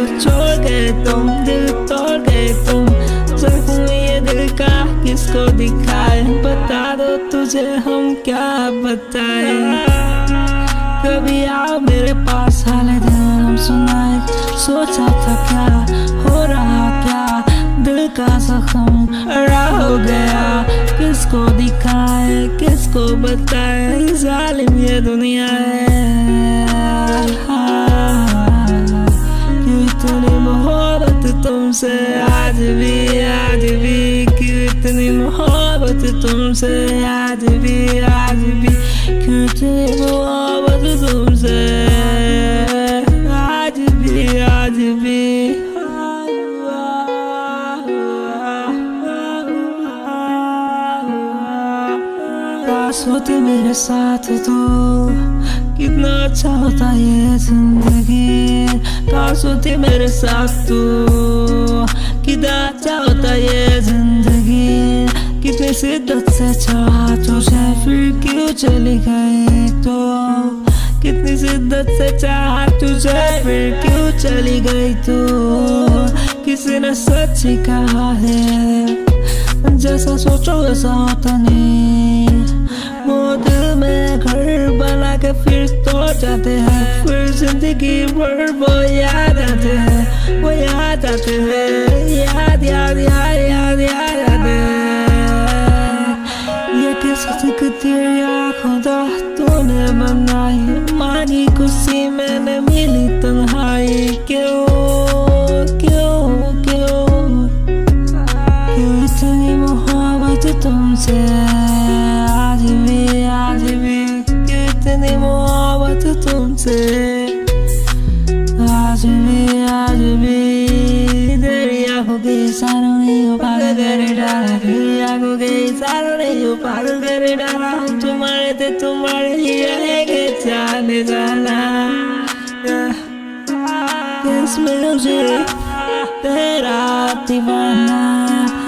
छोड़ गए तुम, दिल तोड़ गए तुम। जख्म ये दिल का किसको दिखाए, बता दो तुझे हम क्या बताए। कभी आओ मेरे पास, हाले दिल हम सुनाए। सोचा था क्या हो रहा, क्या दिल का जख्म अड़ा हो गया। किसको दिखाए, किसको बताए, जालिम ये दुनिया है। क्यों इतनी मोहब्बत तुमसे आज भी, आज भी। क्यों इतनी मोहब्बत तुमसे आज भी, आज भी। क्यों इतनी मोहब्बत तुमसे आज भी, आज भी। काश होती मेरे साथ तो कितना अच्छा होता ये जिंदगी। काश होती मेरे साथ तो कितना अच्छा होता ये जिंदगी। कितनी शिद्दत से चाहा तुझे, फिर क्यों चली गई तो। कितनी शिद्दत से चाहा तुझे, फिर क्यों चली गई तो। किसी ने सच ही कहा है, जैसा सोचो वैसा होता नहीं। वो दिल में घर बना के फिर तोड़ जाते हैं, फिर जिंदगी भर वो याद आते हैं, वो याद आते हैं। याद याद याद याद याद आते हैं। ये किसी की तेरी आँखों दा तूने बनाई, मांगी खुशी मैंने मिली तन्हाई। क्यों क्यों क्यों क्यों इतनी मोहब्बत तुमसे आज भी, आज भी। क्यों इतनी मोहब्बत तुमसे आज भी, आज भी। दरिया हो गई सारों ने पागल कर डाला, दरिया हो गई सारों ने पागल कर डाला। हम तुम्हारे थे, तुम्हारे ही रहेंगे जाने जाना। किस में मुझे तेरा दीवाना।